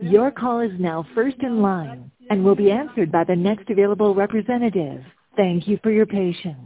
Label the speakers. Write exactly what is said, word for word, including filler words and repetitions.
Speaker 1: Your call is now first in line and will be answered by the next available representative. Thank you for your patience.